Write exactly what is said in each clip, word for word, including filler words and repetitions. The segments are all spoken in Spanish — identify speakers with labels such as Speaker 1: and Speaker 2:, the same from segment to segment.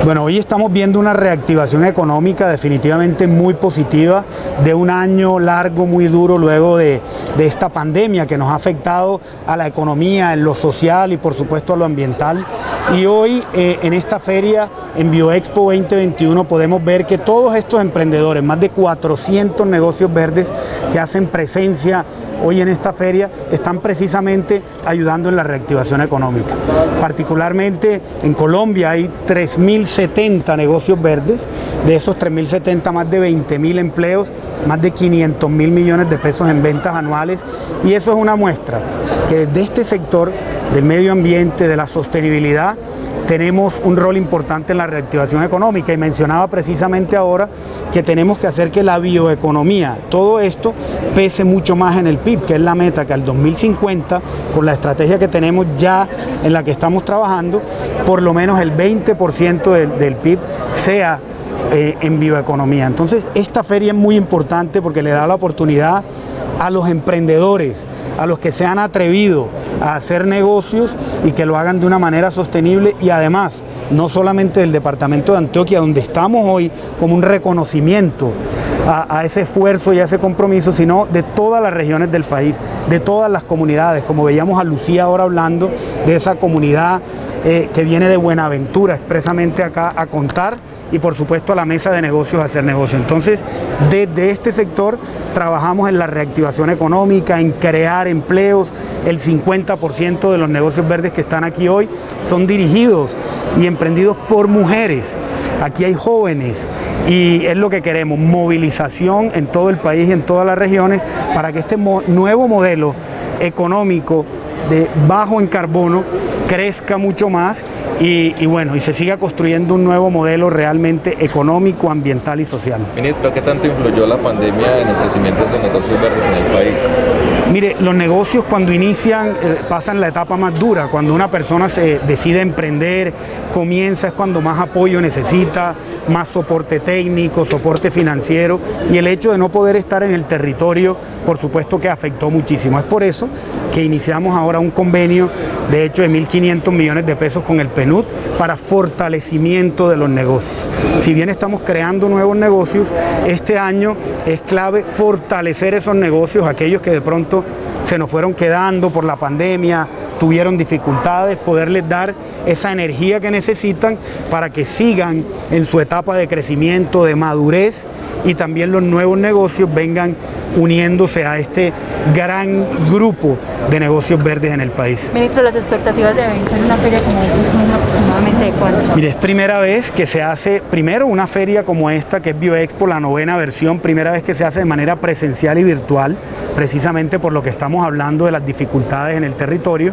Speaker 1: Bueno, hoy estamos viendo una reactivación económica definitivamente muy positiva de un año largo, muy duro luego de, de esta pandemia que nos ha afectado a la economía, en lo social y por supuesto a lo ambiental. Y hoy eh, en esta feria, en Bioexpo veinte veintiuno, podemos ver que todos estos emprendedores, más de cuatrocientos negocios verdes que hacen presencia hoy en esta feria, están precisamente ayudando en la reactivación económica. Particularmente en Colombia hay tres mil setenta negocios verdes, de esos tres mil setenta más de veinte mil empleos, más de quinientos mil millones de pesos en ventas anuales, y eso es una muestra que desde este sector del medio ambiente, de la sostenibilidad, tenemos un rol importante en la reactivación económica. Y mencionaba precisamente ahora que tenemos que hacer que la bioeconomía, todo esto, pese mucho más en el P I B, que es la meta que al dos mil cincuenta, con la estrategia que tenemos ya en la que estamos trabajando, por lo menos el veinte por ciento del, del P I B sea eh, en bioeconomía. Entonces, esta feria es muy importante porque le da la oportunidad a los emprendedores, a los que se han atrevido a hacer negocios y que lo hagan de una manera sostenible, y además no solamente del departamento de Antioquia, donde estamos hoy como un reconocimiento a, a ese esfuerzo y a ese compromiso, sino de todas las regiones del país, de todas las comunidades, como veíamos a Lucía ahora hablando de esa comunidad eh, que viene de Buenaventura expresamente acá a contar, y por supuesto a la mesa de negocios a hacer negocio. Entonces, desde este sector trabajamos en la reactivación económica, en crear empleos. El cincuenta por ciento de los negocios verdes que están aquí hoy son dirigidos y emprendidos por mujeres. Aquí hay jóvenes y es lo que queremos, movilización en todo el país y en todas las regiones para que este mo- nuevo modelo económico de bajo en carbono crezca mucho más y, y bueno, y se siga construyendo un nuevo modelo realmente económico, ambiental y social.
Speaker 2: Ministro, ¿qué tanto influyó la pandemia en el crecimiento de negocios verdes en el país?
Speaker 1: Mire, los negocios cuando inician eh, pasan la etapa más dura. Cuando una persona se decide emprender, comienza, es cuando más apoyo necesita, más soporte técnico, soporte financiero, y el hecho de no poder estar en el territorio, por supuesto que afectó muchísimo. Es por eso que iniciamos ahora un convenio, de hecho, de mil quinientos millones de pesos con el P N U D para fortalecimiento de los negocios. Si bien estamos creando nuevos negocios, este año es clave fortalecer esos negocios, aquellos que de pronto se nos fueron quedando por la pandemia, tuvieron dificultades, poderles dar esa energía que necesitan para que sigan en su etapa de crecimiento, de madurez, y también los nuevos negocios vengan uniéndose a este gran grupo de negocios verdes en el país.
Speaker 3: Ministro, las expectativas de venta en una feria como esta son aproximadamente de cuánto.
Speaker 1: Mire, es primera vez que se hace, primero una feria como esta, que es Bioexpo, la novena versión, primera vez que se hace de manera presencial y virtual, precisamente por lo que estamos hablando de las dificultades en el territorio,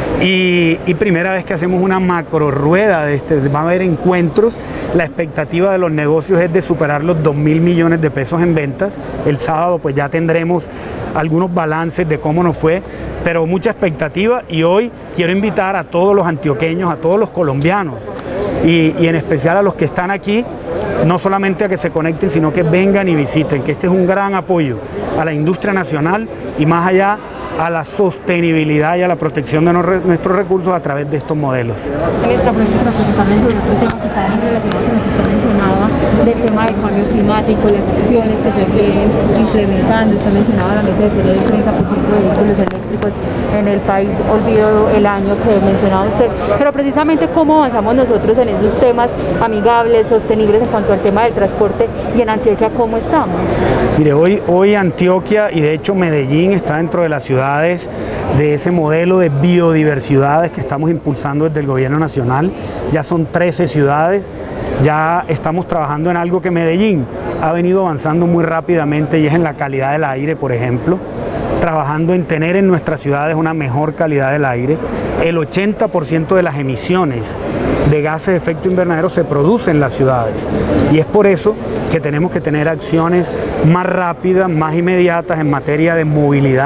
Speaker 1: y, y primera vez que hacemos una macro rueda de este, va a haber encuentros. La expectativa de los negocios es de superar los dos mil millones de pesos en ventas. El sábado pues ya tendremos algunos balances de cómo nos fue, pero mucha expectativa, y hoy quiero invitar a todos los antioqueños, a todos los colombianos y, y en especial a los que están aquí, no solamente a que se conecten, sino que vengan y visiten, que este es un gran apoyo a la industria nacional y más allá a la sostenibilidad y a la protección de nuestros recursos a través de estos modelos.
Speaker 3: Ministro, aprovecho para preguntarle sobre otro tema que está relacionado con lo que usted mencionaba, del tema del cambio climático, las acciones que se quieren implementando. Usted mencionaba la meta de tener el treinta por ciento de vehículos eléctricos en el país. Olvido el año que mencionaba usted, pero precisamente cómo avanzamos nosotros en esos temas amigables, sostenibles en cuanto al tema del transporte, y en Antioquia cómo estamos.
Speaker 1: Mire, hoy, hoy Antioquia, y de hecho Medellín, está dentro de las ciudades de ese modelo de biodiversidades que estamos impulsando desde el gobierno nacional. Ya son trece ciudades, ya estamos trabajando en algo que Medellín ha venido avanzando muy rápidamente, y es en la calidad del aire, por ejemplo, trabajando en tener en nuestras ciudades una mejor calidad del aire. El ochenta por ciento de las emisiones de gases de efecto invernadero se producen en las ciudades, y es por eso que tenemos que tener acciones más rápidas, más inmediatas en materia de movilidad,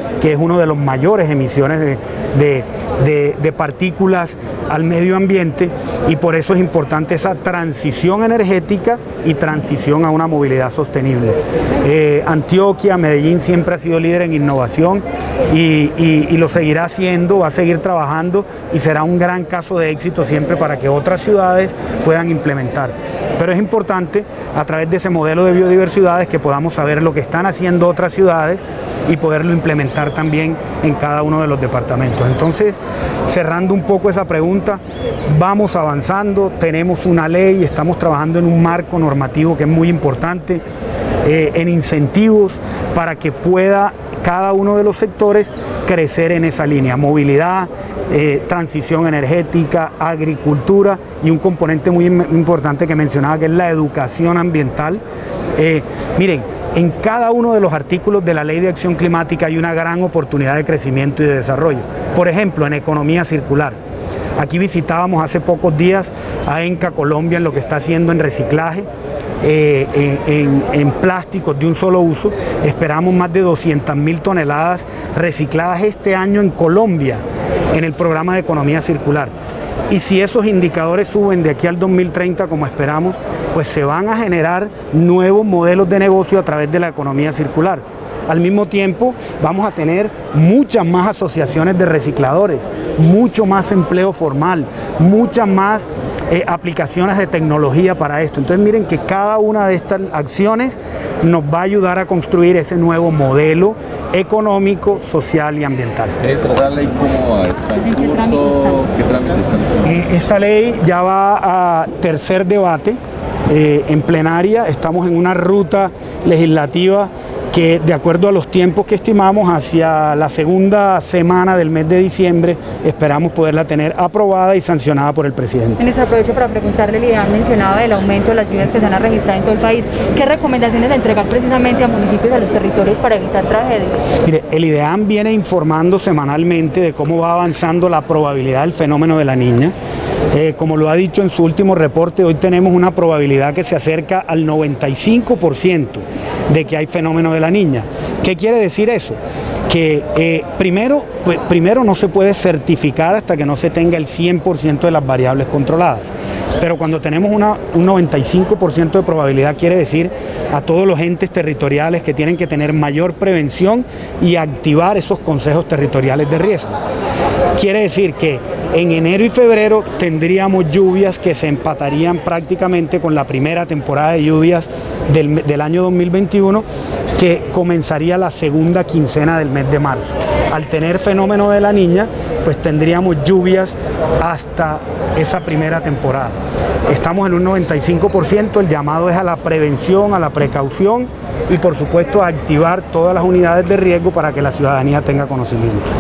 Speaker 1: que es uno de los mayores emisiones de, de, de, de partículas al medio ambiente, y por eso es importante esa transición energética y transición a una movilidad sostenible. Eh, Antioquia, Medellín siempre ha sido líder en innovación y, y, y lo seguirá haciendo, va a seguir trabajando y será un gran caso de éxito siempre para que otras ciudades puedan implementar. Pero es importante a través de ese modelo de biodiversidades que podamos saber lo que están haciendo otras ciudades y poderlo implementar también en cada uno de los departamentos. Entonces, cerrando un poco esa pregunta, vamos avanzando, tenemos una ley, estamos trabajando en un marco normativo que es muy importante, eh, en incentivos para que pueda cada uno de los sectores crecer en esa línea: movilidad, eh, transición energética, agricultura y un componente muy importante que mencionaba, que es la educación ambiental. Eh, miren, en cada uno de los artículos de la Ley de Acción Climática hay una gran oportunidad de crecimiento y de desarrollo. Por ejemplo, en economía circular. Aquí visitábamos hace pocos días a ENCA Colombia en lo que está haciendo en reciclaje, eh, en, en, en plásticos de un solo uso. Esperamos más de doscientas mil toneladas recicladas este año en Colombia en el programa de economía circular. Y si esos indicadores suben de aquí al dos mil treinta como esperamos, pues se van a generar nuevos modelos de negocio a través de la economía circular. Al mismo tiempo vamos a tener muchas más asociaciones de recicladores, mucho más empleo formal, muchas más eh, aplicaciones de tecnología para esto. Entonces miren que cada una de estas acciones nos va a ayudar a construir ese nuevo modelo económico, social y ambiental.
Speaker 2: ¿Esta ley cómo va? ¿Está en curso? ¿Qué trámite están haciendo?
Speaker 1: Eh, esta ley ya va a tercer debate eh, en plenaria. Estamos en una ruta legislativa que, de acuerdo a los tiempos que estimamos, hacia la segunda semana del mes de diciembre esperamos poderla tener aprobada y sancionada por el presidente.
Speaker 3: En ese aprovecho para preguntarle, el IDEAM mencionaba el aumento de las lluvias que se van a registrar en todo el país. ¿Qué recomendaciones entregar precisamente a municipios, a los territorios, para evitar tragedias?
Speaker 1: Mire, el IDEAM viene informando semanalmente de cómo va avanzando la probabilidad del fenómeno de la Niña. Eh, como lo ha dicho en su último reporte, hoy tenemos una probabilidad que se acerca al noventa y cinco por ciento de que hay fenómeno de la Niña. ¿Qué quiere decir eso? Que eh, primero, pues, primero no se puede certificar hasta que no se tenga el cien por ciento de las variables controladas. Pero cuando tenemos una, un noventa y cinco por ciento de probabilidad, quiere decir a todos los entes territoriales que tienen que tener mayor prevención y activar esos consejos territoriales de riesgo. Quiere decir que en enero y febrero tendríamos lluvias que se empatarían prácticamente con la primera temporada de lluvias del, del año dos mil veintiuno, que comenzaría la segunda quincena del mes de marzo. Al tener fenómeno de la Niña, pues tendríamos lluvias hasta esa primera temporada. Estamos en un noventa y cinco por ciento, el llamado es a la prevención, a la precaución y por supuesto a activar todas las unidades de riesgo para que la ciudadanía tenga conocimiento.